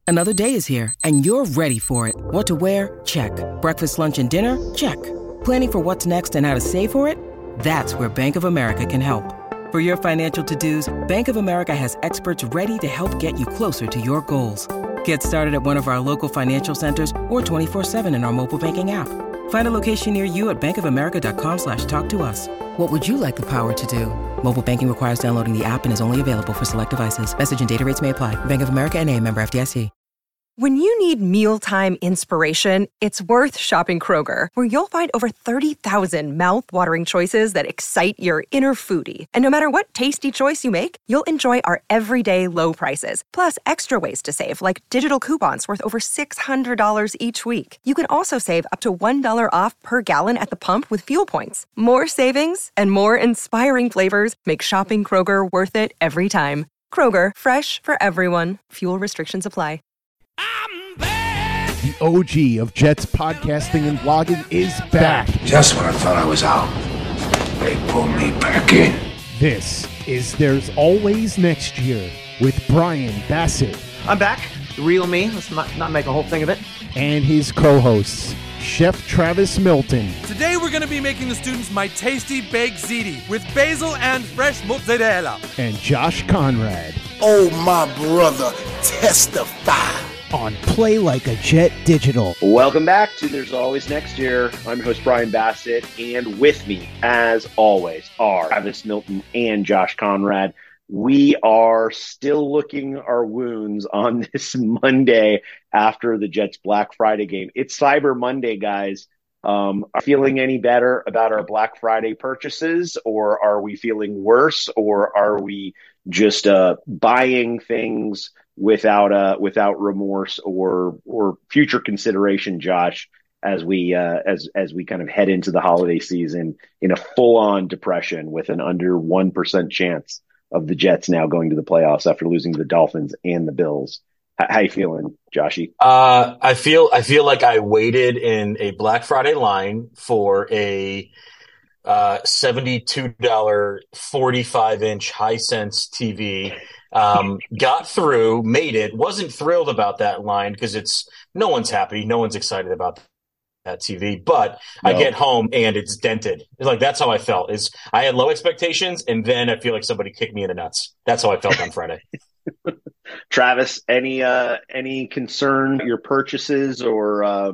Another day is here, and you're ready for it. What to wear? Check. Breakfast, lunch, and dinner? Check. Planning for what's next and how to save for it? That's where Bank of America can help. For your financial to-dos, Bank of America has experts ready to help get you closer to your goals. Get started at one of our local financial centers or 24/7 in our mobile banking app. Find a location near you at bankofamerica.com/talktous. What would you like the power to do? Mobile banking requires downloading the app and is only available for select devices. Message and data rates may apply. Bank of America N.A., member FDIC. When you need mealtime inspiration, it's worth shopping Kroger, where you'll find over 30,000 mouth-watering choices that excite your inner foodie. And no matter what tasty choice you make, you'll enjoy our everyday low prices, plus extra ways to save, like digital coupons worth over $600 each week. You can also save up to $1 off per gallon at the pump with fuel points. More savings and more inspiring flavors make shopping Kroger worth it every time. Kroger, fresh for everyone. Fuel restrictions apply. The OG of Jets podcasting and blogging is back. Just when I thought I was out, they pulled me back in. This is There's Always Next Year with Brian Bassett. I'm back. The real me. Let's not make a whole thing of it. And his co-hosts, Chef Travis Milton. Today we're going to be making the students my tasty baked ziti with basil and fresh mozzarella. And Josh Conrad. Oh, my brother, testify. On Play Like a Jet Digital. Welcome back to There's Always Next Year. I'm your host, Brian Bassett, and with me, as always, are Travis Milton and Josh Conrad. We are still licking our wounds on this Monday after the Jets Black Friday game. It's Cyber Monday, guys. Are we feeling any better about our Black Friday purchases, or are we feeling worse, or are we just buying things without remorse or future consideration, Josh, as we kind of head into the holiday season in a full-on depression with an under 1% chance of the Jets now going to the playoffs after losing to the Dolphins and the Bills? How you feeling, Joshy? I feel like I waited in a Black Friday line for a $72 45-inch Hisense TV. Got through, made it. Wasn't thrilled about that line because no one's happy, no one's excited about that TV. But no. I get home and it's dented. It's like that's how I felt. I had low expectations, and then I feel like somebody kicked me in the nuts. That's how I felt on Friday. Travis, any concern your purchases or I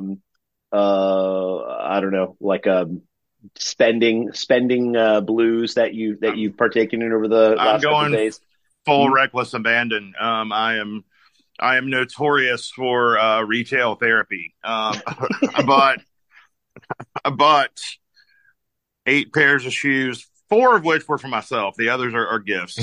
don't know, like spending blues that you've partaken in over the last couple of days? Full reckless abandon. I am notorious for retail therapy. I bought 8 pairs of shoes, 4 of which were for myself. The others are gifts.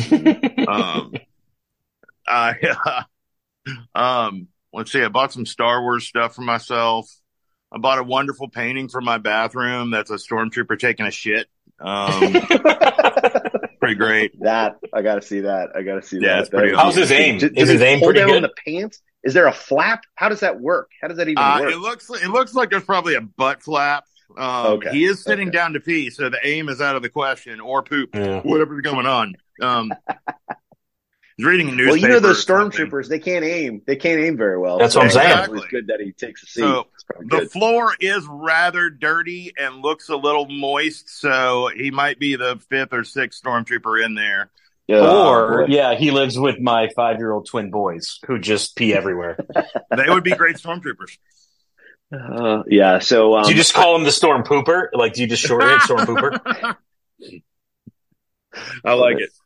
Let's see. I bought some Star Wars stuff for myself. I bought a wonderful painting for my bathroom. That's a stormtrooper taking a shit. Pretty great. That I got to see that. Yeah, it's pretty. How's his aim? Is his aim pretty good? In the pants? Is there a flap? How does that work? How does that even work? It looks like there's probably a butt flap. Okay. He is sitting down to pee, so the aim is out of the question, or poop, whatever's going on. He's reading a newspaper. Well, you know those stormtroopers, they can't aim. They can't aim very well. That's what I'm saying. Exactly. It's good that he takes a seat. So the floor is rather dirty and looks a little moist, so he might be the 5th or 6th stormtrooper in there. He lives with my 5-year-old twin boys who just pee everywhere. They would be great stormtroopers. So do you just call him the storm pooper? Like, do you just shorten it storm pooper? I like it.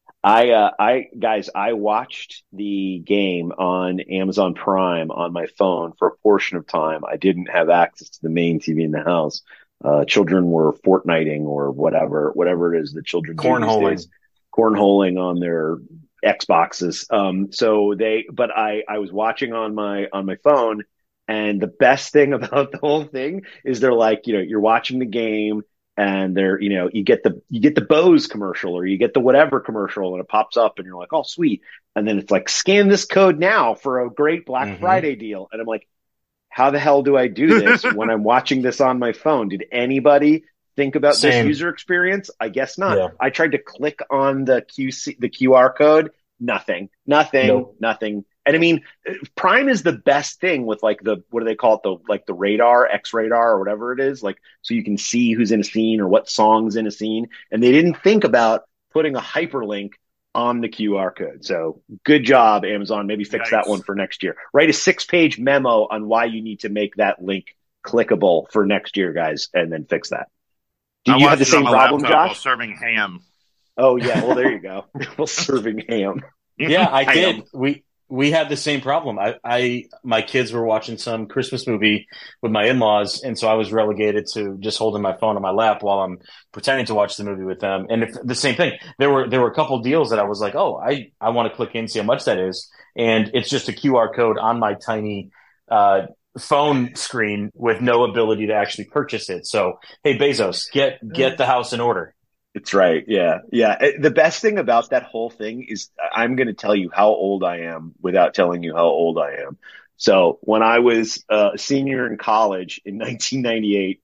I watched the game on Amazon Prime on my phone for a portion of time. I didn't have access to the main TV in the house. Children were Fortniting or whatever it is that children do these days. Cornholing on their Xboxes. But I was watching on my phone, and the best thing about the whole thing is they're like, you're watching the game. And they're, you get the Bose commercial or you get the whatever commercial and it pops up and you're like, oh, sweet. And then it's like, scan this code now for a great Black Friday deal. And I'm like, how the hell do I do this when I'm watching this on my phone? Did anybody think about this user experience? I guess not. Yeah. I tried to click on the QR code. Nothing. And I mean, Prime is the best thing with like what do they call it? The radar, X radar or whatever it is. Like, so you can see who's in a scene or what song's in a scene. And they didn't think about putting a hyperlink on the QR code. So good job, Amazon. Maybe fix that one for next year. Write a 6-page memo on why you need to make that link clickable for next year, guys, and then fix that. Do you have the same problem, Josh? While serving ham. Oh yeah, well there you go. While serving ham. Yeah, I did. We had the same problem. My kids were watching some Christmas movie with my in-laws, and so I was relegated to just holding my phone on my lap while I'm pretending to watch the movie with them. And the same thing. There were a couple deals that I was like, oh, I want to click in, see how much that is, and it's just a QR code on my tiny phone screen with no ability to actually purchase it. So hey, Bezos, get the house in order. It's right. Yeah. Yeah. The best thing about that whole thing is I'm going to tell you how old I am without telling you how old I am. So when I was a senior in college in 1998,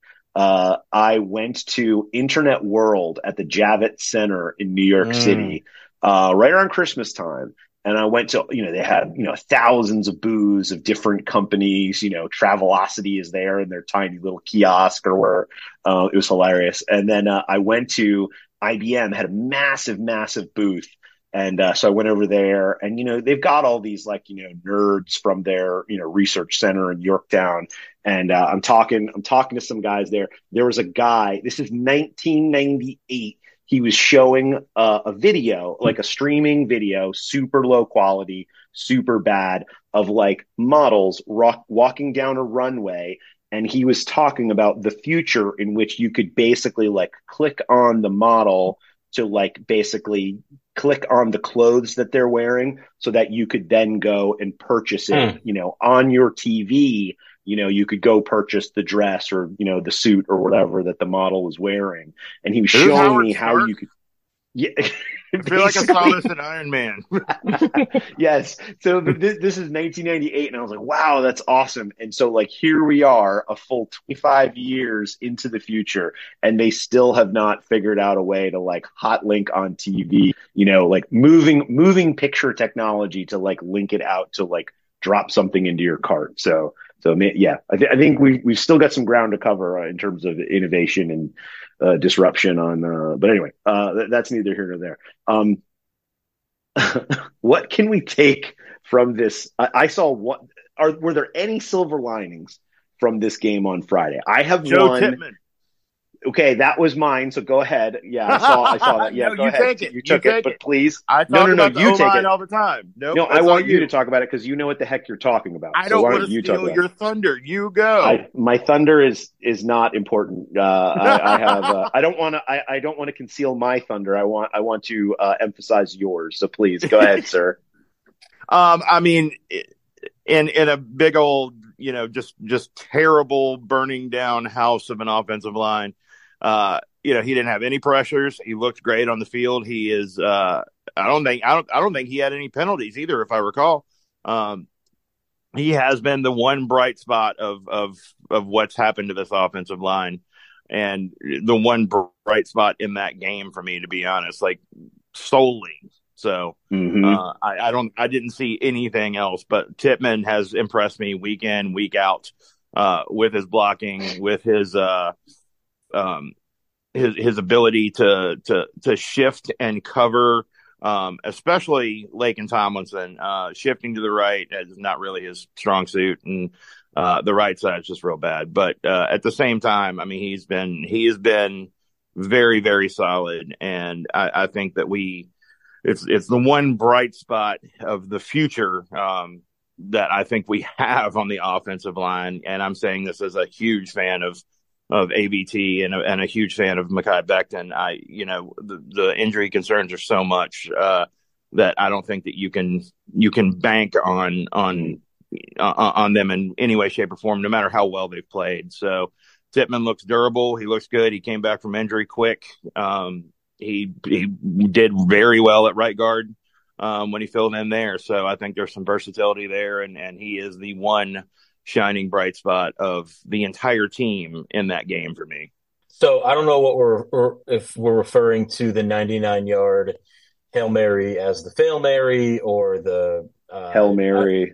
I went to Internet World at the Javits Center in New York City, right around Christmas time. And I went to, they had, thousands of booths of different companies, Travelocity is there in their tiny little kiosk or where, it was hilarious. And then, I went to IBM, had a massive, massive booth. And, so I went over there and, they've got all these nerds from their, research center in Yorktown. And, I'm talking to some guys there. There was a guy, this is 1998. He was showing a video, like a streaming video, super low quality, super bad, of like models walking down a runway. And he was talking about the future in which you could basically like click on the model to like basically click on the clothes that they're wearing so that you could then go and purchase it, on your TV. You could go purchase the dress or, the suit or whatever that the model was wearing. And he was showing me how you could. Yeah. I feel like I saw this in Iron Man. Yes. So this is 1998. And I was like, wow, that's awesome. And so like, here we are a full 25 years into the future. And they still have not figured out a way to like hot link on TV, like moving picture technology to like link it out to like drop something into your cart. So yeah, I think we've still got some ground to cover in terms of innovation and disruption on. But anyway, that's neither here nor there. What can we take from this? I saw were there any silver linings from this game on Friday? I have Joe one. Tippmann. Okay, that was mine. So go ahead. Yeah, I saw that. Yeah, no, go you ahead. Take it. You took it, but please. I talk about the you take O-line it all the time. Nope, no, I want you to talk about it because you know what the heck you're talking about. I don't want to steal your thunder. You go. My thunder is not important. I have. I don't want to conceal my thunder. I want to emphasize yours. So please go ahead, sir. I mean, in a big old, just terrible burning down house of an offensive line. He didn't have any pressures. He looked great on the field. He is, I don't think he had any penalties either, if I recall. He has been the one bright spot of what's happened to this offensive line and the one bright spot in that game for me, to be honest, like solely. So, I didn't see anything else, but Tippmann has impressed me week in, week out, with his blocking, with his ability to shift and cover, especially Laken Tomlinson, shifting to the right is not really his strong suit, and the right side is just real bad. But at the same time, I mean, he has been very, very solid, and I think that it's the one bright spot of the future that I think we have on the offensive line, and I'm saying this as a huge fan of AVT and a huge fan of Mekhi Becton. The injury concerns are so much that I don't think that you can bank on them in any way, shape, or form, no matter how well they've played. So Tippmann looks durable. He looks good. He came back from injury quick. He did very well at right guard when he filled in there. So I think there's some versatility there, and he is the one shining bright spot of the entire team in that game for me. So I don't know if we're referring to the 99-yard Hail Mary as the Fail Mary or the Hail Mary,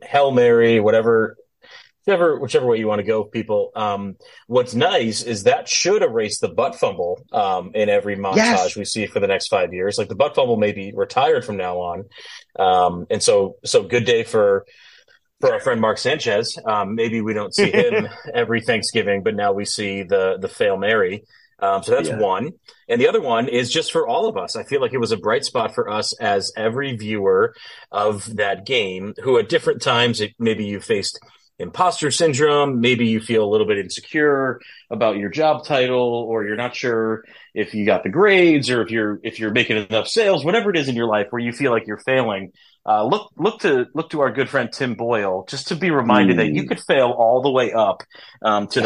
whichever way you want to go, people. What's nice is that should erase the butt fumble in every montage we see for the next 5 years. Like the butt fumble may be retired from now on. And so good day for our friend Mark Sanchez. Maybe we don't see him every Thanksgiving, but now we see the Fail Mary. So that's one. And the other one is just for all of us. I feel like it was a bright spot for us as every viewer of that game who at different times, maybe you faced imposter syndrome, maybe you feel a little bit insecure about your job title, or you're not sure if you got the grades, or if you're making enough sales, whatever it is in your life where you feel like you're failing. Look to our good friend Tim Boyle, just to be reminded that you could fail all the way up to the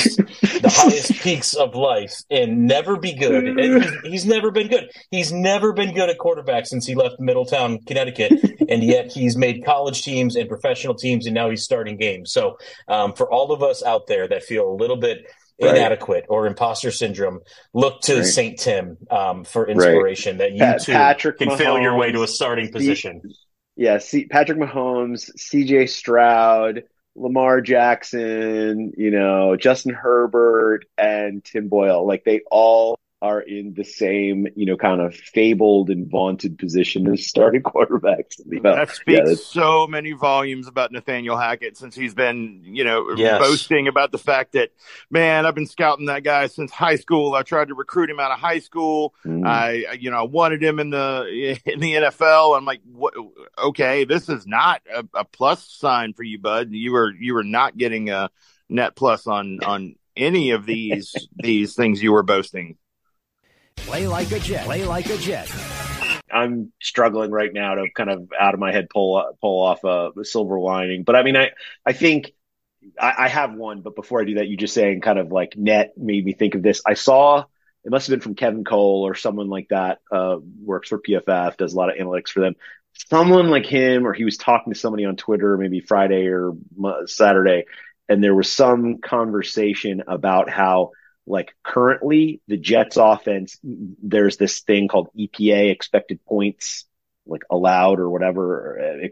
highest peaks of life and never be good. And he's never been good. He's never been good at quarterback since he left Middletown, Connecticut, and yet he's made college teams and professional teams, and now he's starting games. So for all of us out there that feel a little bit inadequate or imposter syndrome, look to St. Tim for inspiration that you too Patrick can Mahomes, fail your way to a starting position. Patrick Mahomes, CJ Stroud, Lamar Jackson, Justin Herbert, and Tim Boyle. Like they all are in the same, kind of fabled and vaunted position as starting quarterbacks. That speaks so many volumes about Nathaniel Hackett, since he's been, boasting about the fact that, man, I've been scouting that guy since high school. I tried to recruit him out of high school. I wanted him in the NFL. I'm like, what? Okay, this is not a plus sign for you, bud. You were not getting a net plus on any of these things you were boasting. Play like a Jet. Play like a Jet. I'm struggling right now to kind of out of my head pull off a silver lining. But I mean, I think I have one. But before I do that, you just saying kind of like net made me think of this. I saw, it must have been from Kevin Cole or someone like that, works for PFF, does a lot of analytics for them. Someone like him, or he was talking to somebody on Twitter, maybe Friday or Saturday, and there was some conversation about how, like currently the Jets offense, there's this thing called EPA, expected points, like allowed or whatever.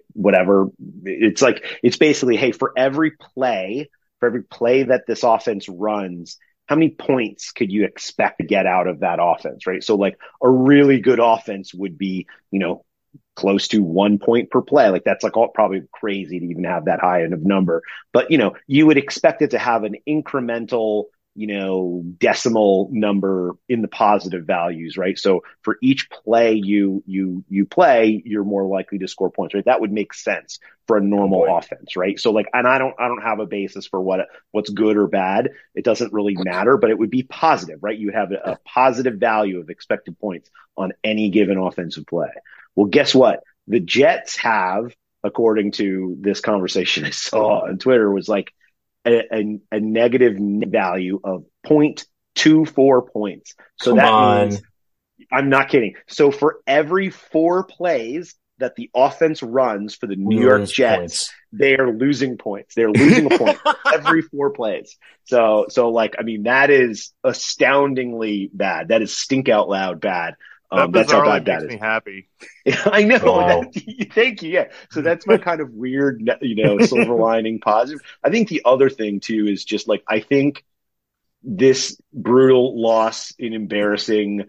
It's like, it's basically, hey, for every play that this offense runs, how many points could you expect to get out of that offense, right? So like a really good offense would be, close to 1 point per play. Like that's like all probably crazy to even have that high end of number, but you would expect it to have an incremental, decimal number in the positive values, right? So for each play you play, you're more likely to score points, right? That would make sense for a normal offense, right? So like, and I don't have a basis for what's good or bad. It doesn't really matter, but it would be positive, right? You would have a positive value of expected points on any given offensive play. Well, guess what? The Jets have, according to this conversation I saw on Twitter, was like a negative value of 0.24 points. So means, I'm not kidding. So for every 4 plays that the offense runs for the New York Jets, they are losing points. They're losing a point every 4 plays. So like, I mean, that is astoundingly bad. That is stink out loud bad. That's how bad that is. Makes me happy. I know. Wow. Thank you. Yeah. So that's my kind of weird, silver lining positive. I think the other thing too is just like, I think this brutal loss in embarrassing,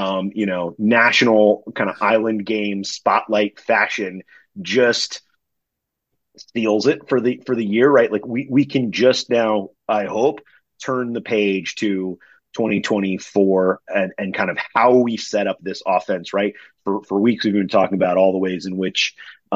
national kind of island game spotlight fashion just steals it for the year, right? Like we can just now, I hope, turn the page to 2024 and kind of how we set up this offense, right? For weeks we've been talking about all the ways in which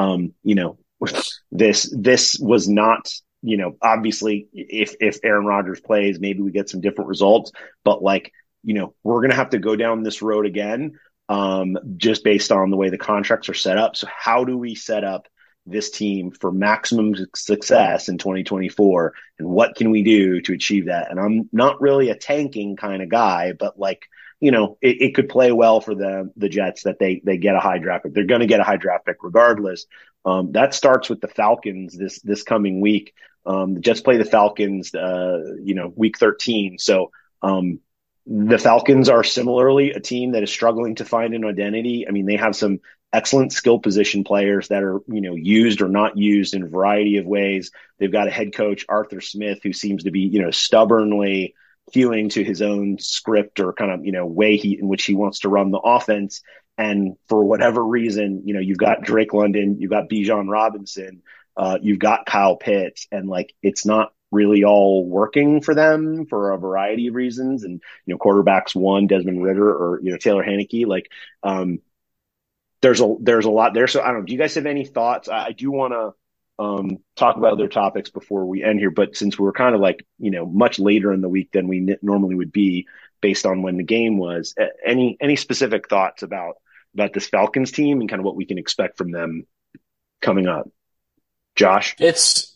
this was not, obviously if Aaron Rodgers plays, maybe we get some different results, but like, we're going to have to go down this road again, just based on the way the contracts are set up. So how do we set up this team for maximum success in 2024, and what can we do to achieve that? And I'm not really a tanking kind of guy, but like, it could play well for the Jets that they get a high draft pick. They're going to get a high draft pick regardless. That starts with the Falcons this coming week. The Jets play the Falcons, week 13. So, the Falcons are similarly a team that is struggling to find an identity. I mean, they have some excellent skill position players that are, used or not used in a variety of ways. They've got a head coach, Arthur Smith, who seems to be, stubbornly hewing to his own script or kind of, way in which he wants to run the offense. And for whatever reason, you've got Drake London, you've got Bijan Robinson, you've got Kyle Pitts, and it's not really all working for them for a variety of reasons. And, quarterbacks, one, Desmond Ridder or, Taylor Heineke, there's a lot there. So I don't know. Do you guys have any thoughts? I do want to talk about other topics before we end here, but since we're kind of much later in the week than we normally would be based on when the game was, any specific thoughts about this Falcons team and kind of what we can expect from them coming up? Josh? It's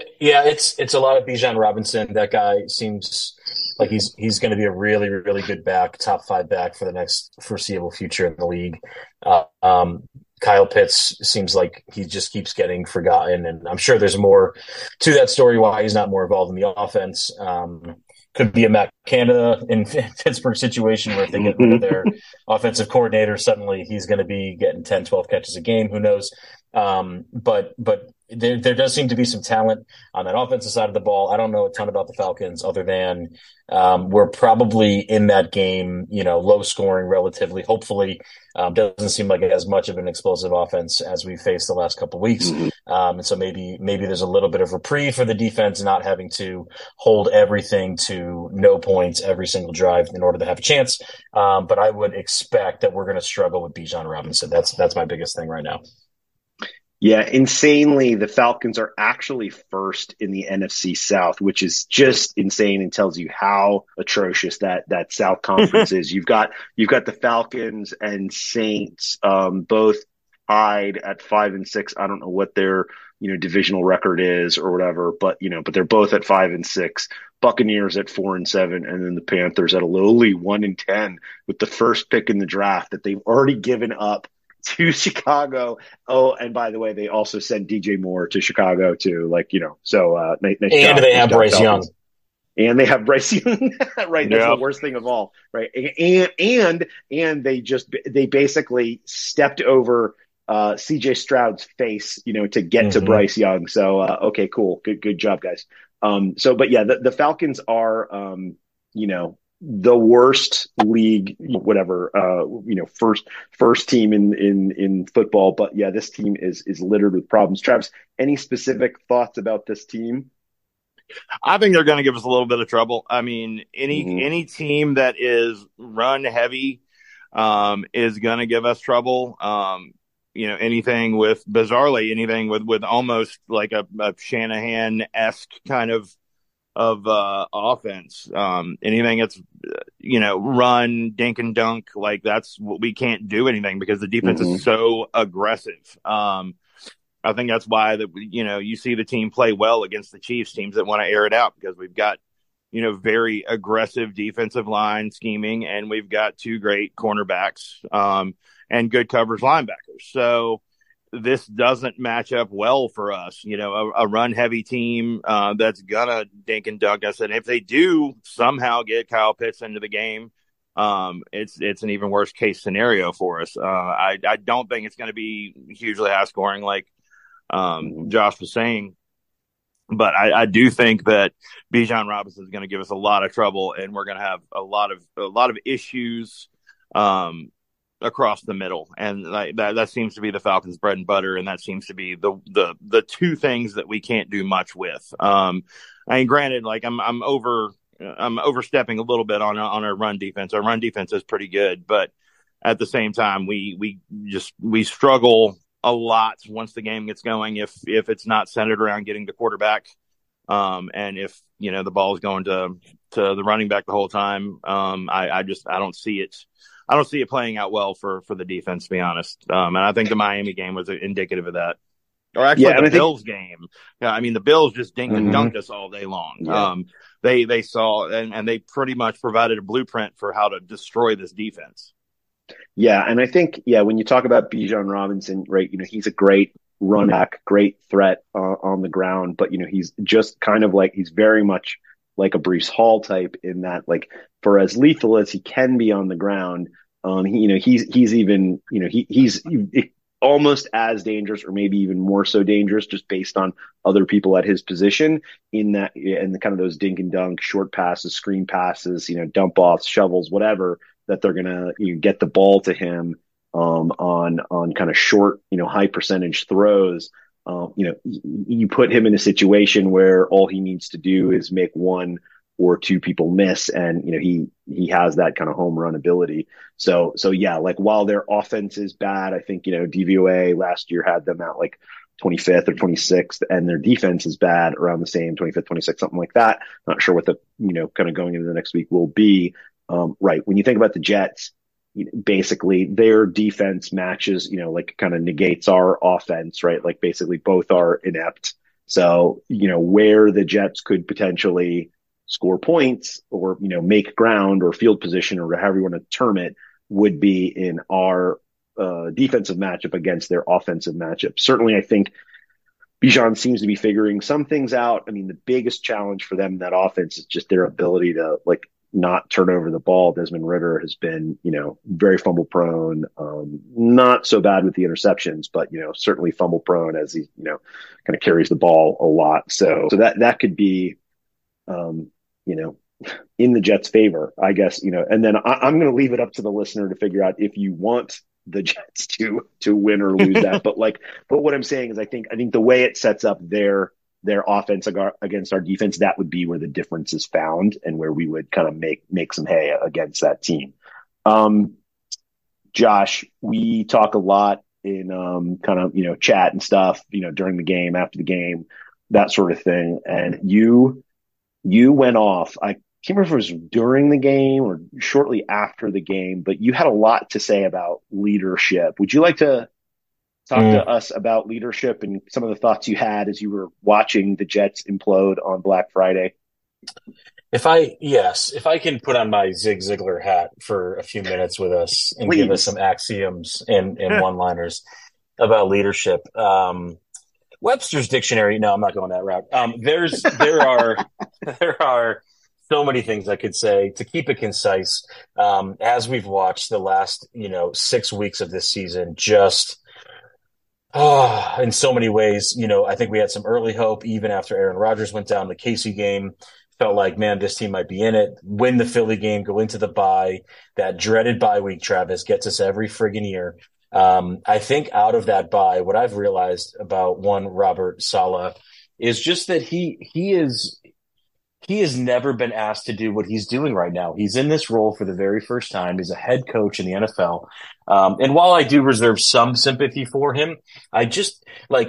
a lot of Bijan Robinson. That guy seems like he's going to be a really, really good back, top 5 back for the next foreseeable future in the league. Kyle Pitts seems like he just keeps getting forgotten, and I'm sure there's more to that story why he's not more involved in the offense. Could be a Matt Canada in Pittsburgh situation where if they get rid of their offensive coordinator, suddenly he's going to be getting 10, 12 catches a game. Who knows? But there does seem to be some talent on that offensive side of the ball. I don't know a ton about the Falcons other than we're probably in that game, low scoring relatively. Hopefully, doesn't seem like as much of an explosive offense as we faced the last couple of weeks. And so maybe there's a little bit of reprieve for the defense not having to hold everything to no points every single drive in order to have a chance. But I would expect that we're going to struggle with Bijan Robinson. That's my biggest thing right now. Yeah, insanely, the Falcons are actually first in the NFC South, which is just insane and tells you how atrocious that South Conference is. You've got the Falcons and Saints both tied at 5-6. I don't know what their divisional record is or whatever, but they're both at 5-6. Buccaneers at 4-7, and then the Panthers at a lowly 1-10 with the first pick in the draft that they've already given up to Chicago. Oh, and by the way, they also sent DJ Moore to Chicago too. So nice and job, they have Bryce Young. And they have Bryce Young. Right, that's the worst thing of all. Right, and they basically stepped over CJ Stroud's face, to get to Bryce Young. So okay, cool, good job, guys. But yeah, the Falcons are the worst league, whatever, first team in football. But yeah, this team is littered with problems. Travis, any specific thoughts about this team? I think they're going to give us a little bit of trouble. I mean, any team that is run heavy is going to give us trouble. Anything with almost like a Shanahan-esque kind of offense, anything that's run, dink and dunk, that's what we can't do anything because the defense is so aggressive. I think that's why you see the team play well against the Chiefs, teams that want to air it out, because we've got very aggressive defensive line scheming, and we've got 2 great cornerbacks and good coverage linebackers. So this doesn't match up well for us, a run heavy team that's gonna dink and dunk us. And if they do somehow get Kyle Pitts into the game, it's an even worse case scenario for us. I don't think it's going to be hugely high scoring like Josh was saying, but I do think that Bijan Robinson is going to give us a lot of trouble, and we're going to have a lot of issues across the middle, and that seems to be the Falcons' bread and butter, and that seems to be the 2 things that we can't do much with. I mean, granted, I'm overstepping a little bit on our run defense. Our run defense is pretty good, but at the same time, we struggle a lot once the game gets going if it's not centered around getting the quarterback, and if the ball is going to the running back the whole time. I don't see it. I don't see it playing out well for the defense, to be honest. And I think the Miami game was indicative of that. Or actually, the Bills game. Yeah, I mean, the Bills just dinked and dunked us all day long. Yeah. They saw and they pretty much provided a blueprint for how to destroy this defense. Yeah, and I think when you talk about Bijan Robinson, right, he's a great run back, great threat on the ground, but he's just kind of he's very much like a Breece Hall type in that, for as lethal as he can be on the ground, he's even, he's almost as dangerous or maybe even more so dangerous just based on other people at his position in that, and the kind of those dink and dunk, short passes, screen passes, dump offs, shovels, whatever, that they're going to get the ball to him on kind of short, high percentage throws. You put him in a situation where all he needs to do is make one or two people miss, and he has that kind of home run ability. So yeah, like while their offense is bad, I think DVOA last year had them at like 25th or 26th, and their defense is bad, around the same 25th, 26th, something like that. Not sure what the kind of going into the next week will be. Right, when you think about the Jets, basically their defense matches, like kind of negates our offense, right? Like basically both are inept. So where the Jets could potentially score points or, make ground or field position or however you want to term it would be in our defensive matchup against their offensive matchup. Certainly, I think Bijan seems to be figuring some things out. I mean, the biggest challenge for them in that offense is just their ability to not turn over the ball. Desmond Ridder has been, very fumble prone, not so bad with the interceptions, but, certainly fumble prone as he, kind of carries the ball a lot. So that could be, in the Jets' favor, I guess, and then I'm going to leave it up to the listener to figure out if you want the Jets to win or lose that. But what I'm saying is I think the way it sets up their offense against our defense, that would be where the difference is found and where we would kind of make some hay against that team. Josh, we talk a lot in kind of, chat and stuff, during the game, after the game, that sort of thing. And you went off. I can't remember if it was during the game or shortly after the game, but you had a lot to say about leadership. Would you like to talk to us about leadership and some of the thoughts you had as you were watching the Jets implode on Black Friday? If I can put on my Zig Ziglar hat for a few minutes with us and give us some axioms and one-liners about leadership. Webster's Dictionary. No, I'm not going that route. There are so many things I could say to keep it concise. As we've watched the last, 6 weeks of this season, just in so many ways, I think we had some early hope even after Aaron Rodgers went down. The Casey game felt like, man, this team might be in it. Win the Philly game, go into the bye. That dreaded bye week, Travis, gets us every friggin' year. I think out of that bye, what I've realized about Robert Saleh is just that he has never been asked to do what he's doing right now. He's in this role for the very first time. He's a head coach in the NFL. And while I do reserve some sympathy for him, I just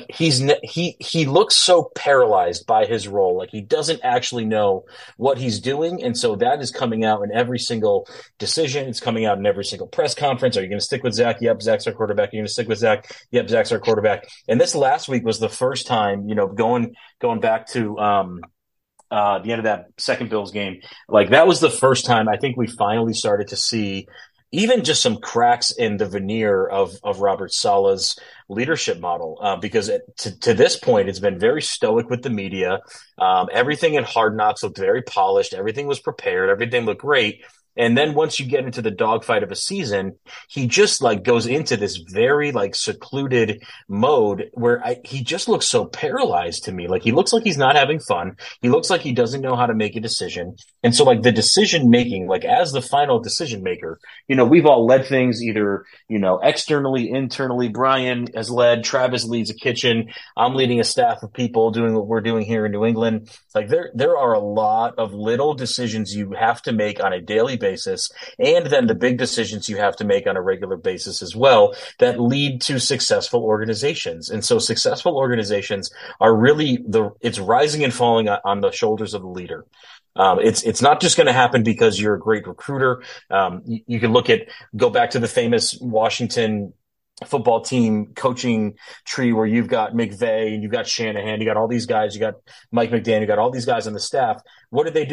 he looks so paralyzed by his role. Like he doesn't actually know what he's doing. And so that is coming out in every single decision. It's coming out in every single press conference. Are you going to stick with Zach? Yep. Zach's our quarterback. Are you going to stick with Zach? Yep. Zach's our quarterback. And this last week was the first time, going back to, the end of that second Bills game, that was the first time I think we finally started to see even just some cracks in the veneer of Robert Saleh's leadership model, because to this point, it's been very stoic with the media. Everything in Hard Knocks looked very polished. Everything was prepared. Everything looked great. And then once you get into the dogfight of a season, he just goes into this very secluded mode where he just looks so paralyzed to me. He looks like he's not having fun. He looks like he doesn't know how to make a decision. And so the decision making, as the final decision maker, we've all led things either, externally, internally. Brian has led, Travis leads a kitchen. I'm leading a staff of people doing what we're doing here in New England. There are a lot of little decisions you have to make on a daily basis, and then the big decisions you have to make on a regular basis as well that lead to successful organizations. And so successful organizations are really it's rising and falling on the shoulders of the leader. It's not just going to happen because you're a great recruiter. You can go back to the famous Washington football team coaching tree where you've got McVay and you've got Shanahan, you got all these guys, you got Mike McDaniel, you got all these guys on the staff. What did they do?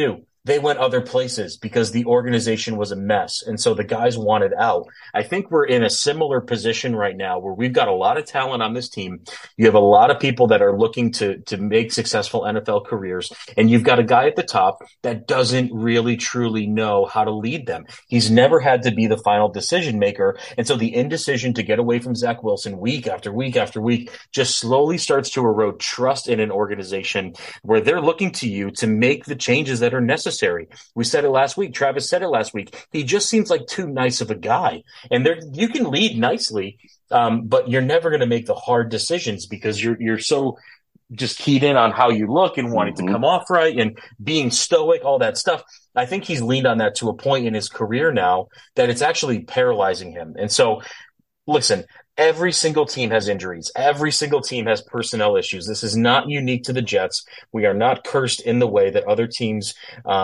they went other places because the organization was a mess. And so the guys wanted out. I think we're in a similar position right now where we've got a lot of talent on this team. You have a lot of people that are looking to make successful NFL careers. And you've got a guy at the top that doesn't really truly know how to lead them. He's never had to be the final decision maker. And so the indecision to get away from Zach Wilson week after week after week just slowly starts to erode trust in an organization where they're looking to you to make the changes that are necessary. We said it last week. Travis said it last week. He just seems like too nice of a guy. And you can lead nicely, but you're never going to make the hard decisions because you're so just keyed in on how you look and wanting to come off right and being stoic, all that stuff. I think he's leaned on that to a point in his career now that it's actually paralyzing him. And so, listen, every single team has injuries. Every single team has personnel issues. This is not unique to the Jets. We are not cursed in the way that other teams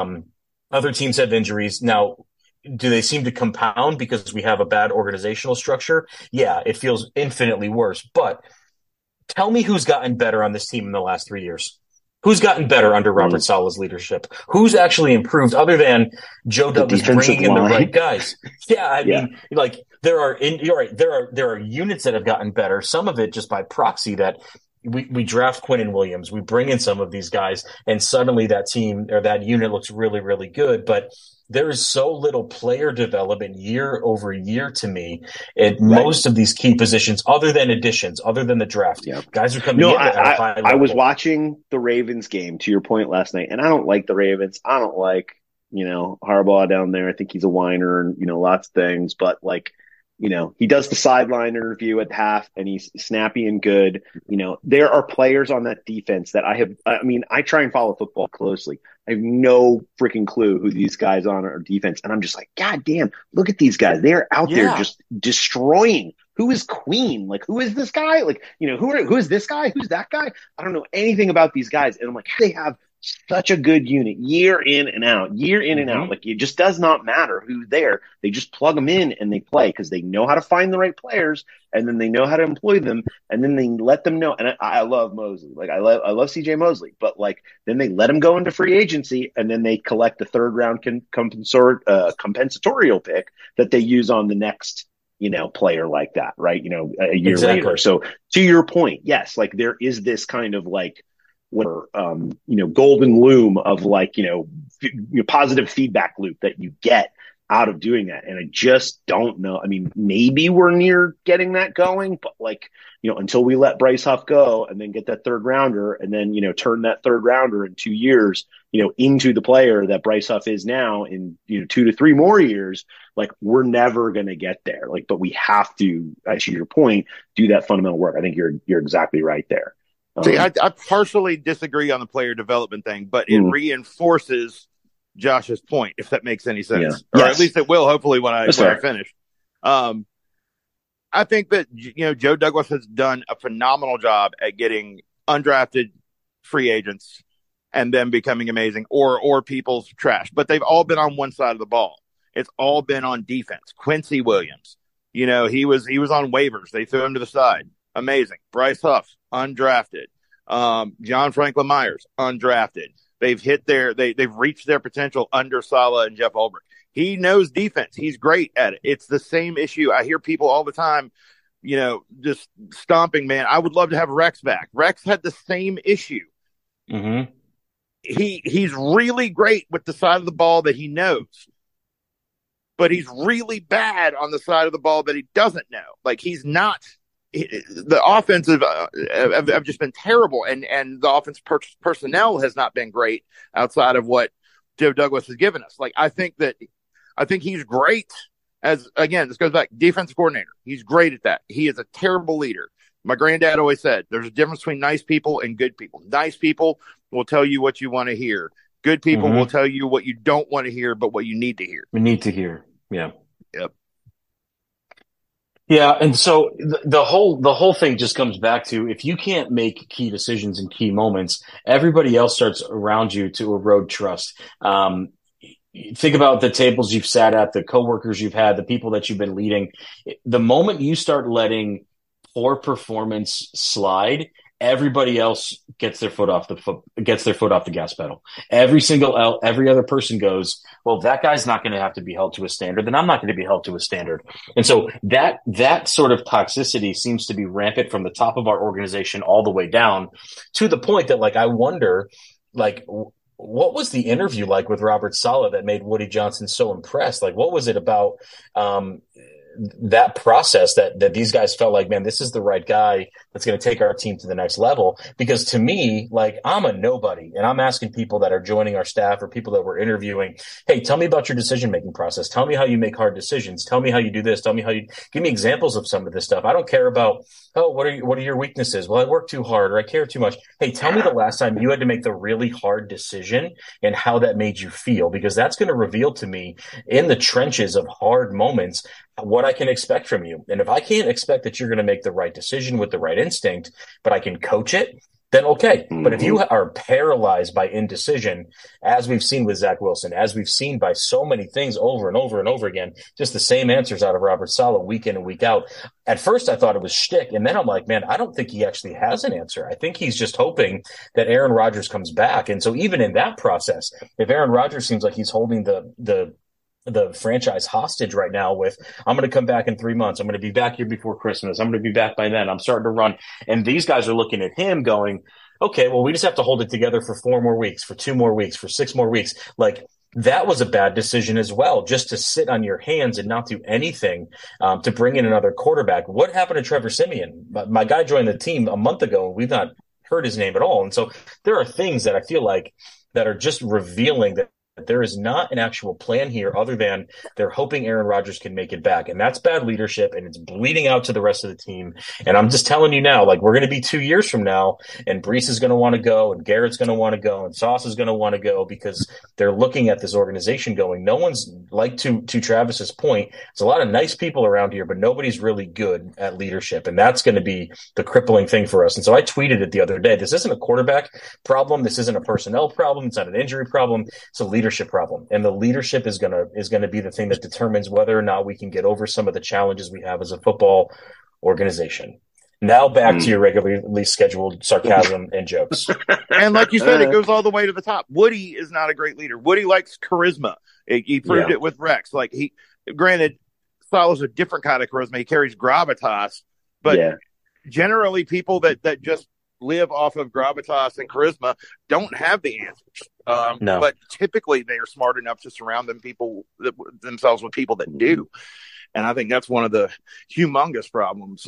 have injuries. Now, do they seem to compound because we have a bad organizational structure? Yeah, it feels infinitely worse. But tell me who's gotten better on this team in the last 3 years. Who's gotten better under Robert Saleh's leadership? Who's actually improved other than Joe Douglas bringing in the right guys? Yeah, I mean, like there are units that have gotten better. Some of it just by proxy that we draft Quinnen Williams, we bring in some of these guys, and suddenly that team or that unit looks really, really good. But there is so little player development year over year to me at most of these key positions, other than additions, other than the draft. Guys are coming in at a high level. I was watching the Ravens game, to your point, last night, and I don't like the Ravens. I don't like, Harbaugh down there. I think he's a whiner and, lots of things. But, he does the sideline interview at half, and he's snappy and good. There are players on that defense that I try and follow football closely. I have no freaking clue who these guys on our defense. And I'm just like, God damn, look at these guys. They're out there just destroying. Who is Queen? Like, who is this guy? Like, who is this guy? Who's that guy? I don't know anything about these guys. And I'm like, they have such a good unit year in and out. Like, it just does not matter who's there. They just plug them in and they play because they know how to find the right players, and then they know how to employ them, and then they let them know. And I love Mosley. Like, I love CJ Mosley, but then they let him go into free agency, and then they collect the third round compensatorial pick that they use on the next, player like that, right? A year later. So to your point, yes, there is this kind of golden loom of positive feedback loop that you get out of doing that. And I just don't know. I mean, maybe we're near getting that going, but until we let Bryce Huff go and then get that third rounder and then, turn that third rounder in 2 years, into the player that Bryce Huff is now in, 2 to 3 more years, we're never going to get there. But we have to, to your point, do that fundamental work. I think you're exactly right there. See, I partially disagree on the player development thing, but it reinforces Josh's point, if that makes any sense. Or at least it will, hopefully, when I finish. I think that, Joe Douglas has done a phenomenal job at getting undrafted free agents and them becoming amazing or people's trash. But they've all been on one side of the ball. It's all been on defense. Quincy Williams, he was on waivers. They threw him to the side. Amazing. Bryce Huff, undrafted. John Franklin Myers, undrafted. They've reached their potential under Saleh and Jeff Ulbrich. He knows defense. He's great at it. It's the same issue. I hear people all the time, just stomping, man. I would love to have Rex back. Rex had the same issue. Mm-hmm. He's really great with the side of the ball that he knows, but he's really bad on the side of the ball that he doesn't know. He's not. The offensive have just been terrible, and the offense personnel has not been great outside of what Joe Douglas has given us. I think he's great as, again, this goes back, defensive coordinator. He's great at that. He is a terrible leader. My granddad always said there's a difference between nice people and good people. Nice people will tell you what you want to hear. Good people will tell you what you don't want to hear, but what you need to hear. We need to hear. Yeah. Yep. Yeah, and so the whole thing just comes back to, if you can't make key decisions in key moments, everybody else starts around you to erode trust. Think about the tables you've sat at, the coworkers you've had, the people that you've been leading. The moment you start letting poor performance slide, everybody else gets their foot off the gas pedal. Every other person goes, well, that guy's not going to have to be held to a standard, then I'm not going to be held to a standard. And so that sort of toxicity seems to be rampant from the top of our organization all the way down, to the point that, like, I wonder, like, what was the interview like with Robert Saleh that made Woody Johnson so impressed? Like, what was it about that process that these guys felt like, man, this is the right guy that's going to take our team to the next level? Because to me, like, I'm a nobody, and I'm asking people that are joining our staff or people that we're interviewing, hey, tell me about your decision-making process. Tell me how you make hard decisions. Tell me how you do this. Tell me how you give me examples of some of this stuff. I don't care about, oh, what are your weaknesses? Well, I work too hard, or I care too much. Hey, tell me the last time you had to make the really hard decision and how that made you feel, because that's going to reveal to me in the trenches of hard moments what I can expect from you. And if I can't expect that you're going to make the right decision with the right instinct, but I can coach it, then okay. Mm-hmm. But if you are paralyzed by indecision, as we've seen with Zach Wilson, as we've seen by so many things over and over and over again, just the same answers out of Robert Saleh week in and week out. At first I thought it was shtick, and then I'm like, man, I don't think he actually has an answer. I think he's just hoping that Aaron Rodgers comes back. And so even in that process, if Aaron Rodgers seems like he's holding the franchise hostage right now with, I'm going to come back in 3 months. I'm going to be back here before Christmas. I'm going to be back by then. I'm starting to run. And these guys are looking at him going, okay, well, we just have to hold it together for 4 more weeks, for 2 more weeks, for 6 more weeks. Like, that was a bad decision as well, just to sit on your hands and not do anything to bring in another quarterback. What happened to Trevor Siemian? My guy joined the team a month ago, and we've not heard his name at all. And so there are things that I feel like that are just revealing that there is not an actual plan here other than they're hoping Aaron Rodgers can make it back. And that's bad leadership, and it's bleeding out to the rest of the team. And I'm just telling you now, like, we're going to be 2 years from now, and Breece is going to want to go, and Garrett's going to want to go, and Sauce is going to want to go, because they're looking at this organization going, no one's, like, to Travis's point, there's a lot of nice people around here, but nobody's really good at leadership. And that's going to be the crippling thing for us. And so I tweeted it the other day. This isn't a quarterback problem. This isn't a personnel problem. It's not an injury problem. It's a leadership problem, and the leadership is gonna be the thing that determines whether or not we can get over some of the challenges we have as a football organization. Now back to your regularly scheduled sarcasm and jokes. And like you said, it goes all the way to the top. Woody is not a great leader. Woody likes charisma. He proved it with Rex. Like, granted, Saleh's a different kind of charisma. He carries gravitas, but generally people that just live off of gravitas and charisma don't have the answers. No. But typically they are smart enough to surround themselves with people that do. And I think that's one of the humongous problems.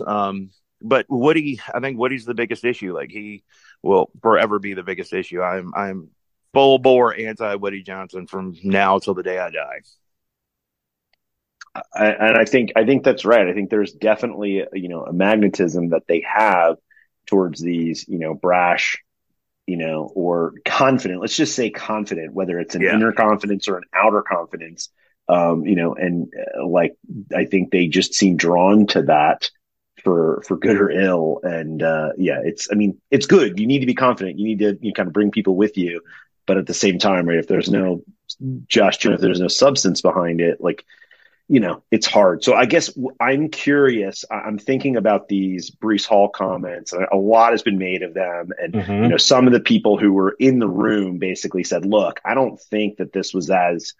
But I think Woody's the biggest issue. Like, he will forever be the biggest issue. I'm full bore anti Woody Johnson from now till the day I die. I think that's right. I think there's definitely a magnetism that they have towards these, brash, or confident, let's just say confident, whether it's an inner confidence or an outer confidence, like, I think they just seem drawn to that for good or ill. And it's good. You need to be confident. You need to kind of bring people with you. But at the same time, right, if there's no gesture, if there's no substance behind it, like, it's hard. So I guess I'm curious. I'm thinking about these Breece Hall comments. A lot has been made of them. And, some of the people who were in the room basically said, look, I don't think that this was as,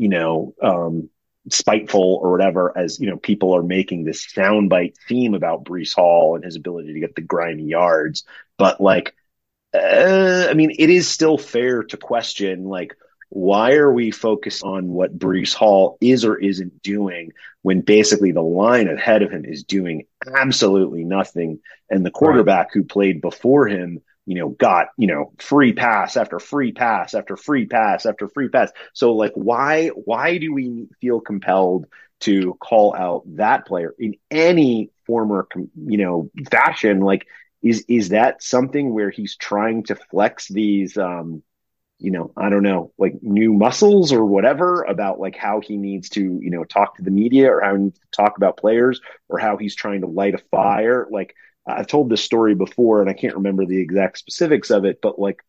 spiteful or whatever as, people are making this soundbite theme about Breece Hall and his ability to get the grimy yards. But, like, it is still fair to question, like, why are we focused on what Breece Hall is or isn't doing when basically the line ahead of him is doing absolutely nothing? And the quarterback who played before him, got, free pass after free pass after free pass after free pass. So, like, why do we feel compelled to call out that player in any form or, fashion? Like, is that something where he's trying to flex these, I don't know, like, new muscles or whatever about, like, how he needs to, talk to the media, or how he needs to talk about players, or how he's trying to light a fire. Like, I've told this story before and I can't remember the exact specifics of it, but, like,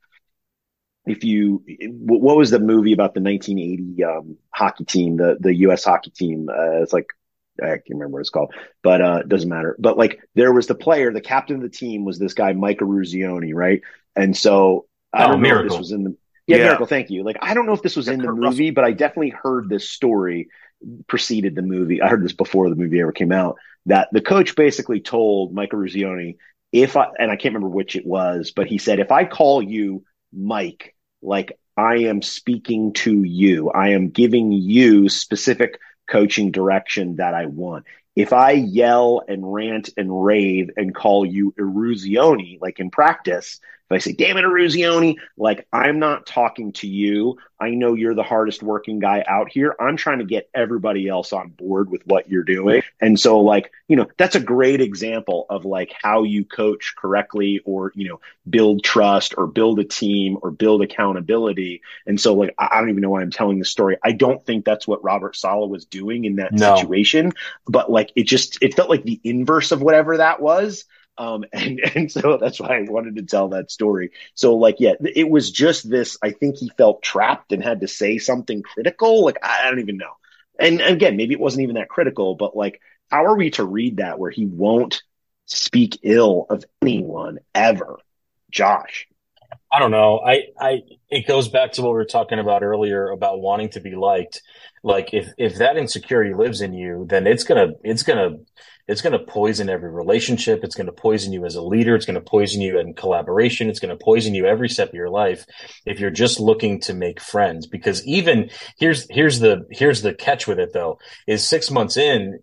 what was the movie about the 1980 hockey team, the U.S. hockey team? It's like I can't remember what it's called, but it doesn't matter. But like there was the player, the captain of the team was this guy, Micah Ruzioni, right? And so I don't know if this was in the Miracle, thank you. Like I don't know if this was in the movie, but I definitely heard this story preceded the movie. I heard this before the movie ever came out, that the coach basically told Micah Ruzioni, and I can't remember which it was, but he said, if I call you Mike, like I am speaking to you, I am giving you specific coaching direction that I want. If I yell and rant and rave and call you Eruzione, like in practice, if I say, damn it, Eruzione, like I'm not talking to you. I know you're the hardest working guy out here. I'm trying to get everybody else on board with what you're doing. And so like, that's a great example of like how you coach correctly or, build trust or build a team or build accountability. And so like, I don't even know why I'm telling this story. I don't think that's what Robert Saleh was doing in that situation, but like, it felt like the inverse of whatever that was. And so that's why I wanted to tell that story. So like, yeah, it was just this, I think he felt trapped and had to say something critical. Like, I don't even know. And again, maybe it wasn't even that critical, but like, how are we to read that where he won't speak ill of anyone ever? Josh. I don't know. It goes back to what we were talking about earlier about wanting to be liked. Like if that insecurity lives in you, then it's gonna poison every relationship. It's gonna poison you as a leader. It's gonna poison you in collaboration. It's gonna poison you every step of your life if you're just looking to make friends. Because even here's the catch with it though, is 6 months in,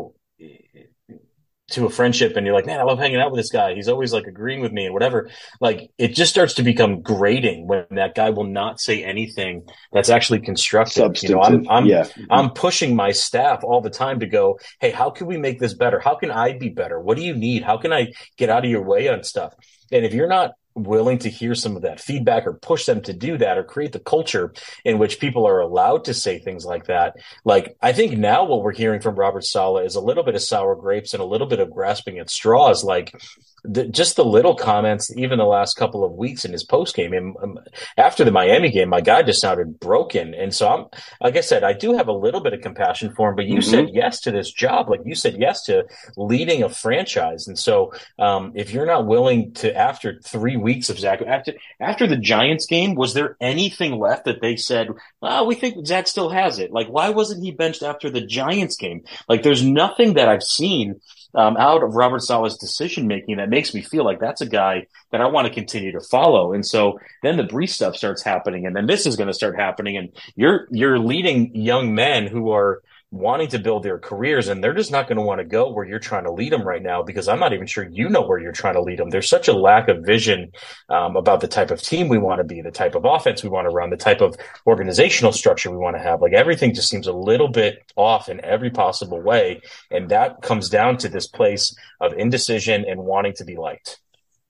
to a friendship and you're like, man, I love hanging out with this guy. He's always like agreeing with me and whatever. Like it just starts to become grating when that guy will not say anything that's actually constructive. I'm pushing my staff all the time to go, hey, how can we make this better? How can I be better? What do you need? How can I get out of your way on stuff? And if you're not willing to hear some of that feedback or push them to do that or create the culture in which people are allowed to say things like that. Like, I think now what we're hearing from Robert Saleh is a little bit of sour grapes and a little bit of grasping at straws. Like just the little comments, even the last couple of weeks in his post game after the Miami game, my guy just sounded broken. And so like I said, I do have a little bit of compassion for him, but you said yes to this job. Like you said yes to leading a franchise. And so if you're not willing to, after 3 weeks of Zach, after the Giants game, was there anything left that they said, well, we think Zach still has it? Like, why wasn't he benched after the Giants game? Like, there's nothing that I've seen out of Robert Saleh's decision-making that makes me feel like that's a guy that I want to continue to follow. And so then the Brees stuff starts happening, and then this is going to start happening, and you're leading young men who are wanting to build their careers, and they're just not going to want to go where you're trying to lead them right now, because I'm not even sure where you're trying to lead them. There's such a lack of vision about the type of team we want to be, the type of offense we want to run, the type of organizational structure we want to have. Like everything just seems a little bit off in every possible way, and that comes down to this place of indecision and wanting to be liked.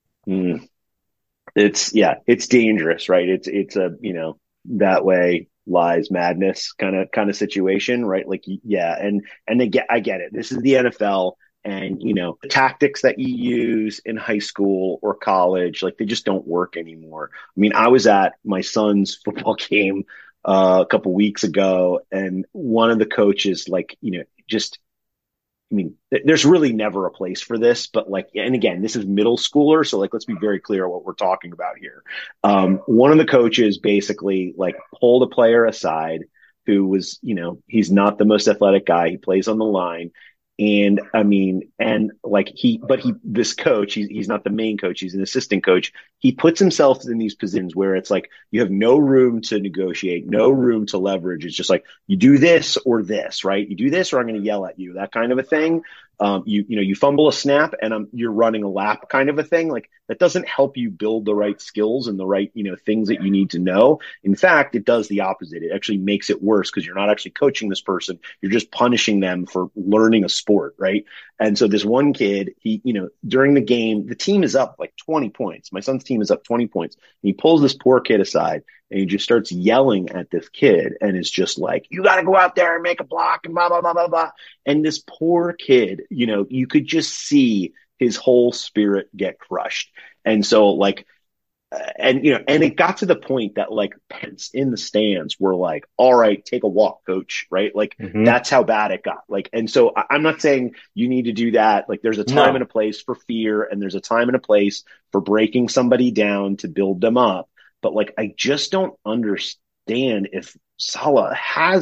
It's dangerous, right? It's a, that way lies madness kind of situation, right? Like, yeah. And I get it. This is the NFL, and, tactics that you use in high school or college, like they just don't work anymore. I mean, I was at my son's football game a couple weeks ago, and one of the coaches, like, there's really never a place for this, but like, and again, this is middle schooler. So like, let's be very clear what we're talking about here. One of the coaches basically like pulled a player aside who was, he's not the most athletic guy. He plays on the line. And this coach, he's not the main coach. He's an assistant coach. He puts himself in these positions where it's like, you have no room to negotiate, no room to leverage. It's just like, you do this or this, right? You do this or I'm going to yell at you, that kind of a thing. You fumble a snap and you're running a lap kind of a thing. Like that doesn't help you build the right skills and the right, things that you need to know. In fact, it does the opposite. It actually makes it worse because you're not actually coaching this person. You're just punishing them for learning a sport, right? And so this one kid, during the game, the team is up like 20 points. My son's team is up 20 points. And he pulls this poor kid aside and he just starts yelling at this kid and is just like, you got to go out there and make a block and blah, blah, blah, blah, blah. And this poor kid, you could just see his whole spirit get crushed. And so like, and it got to the point that like parents in the stands were like, all right, take a walk, coach, right? Like that's how bad it got. Like, and so I'm not saying you need to do that. Like there's a time and a place for fear, and there's a time and a place for breaking somebody down to build them up. But like, I just don't understand if Saleh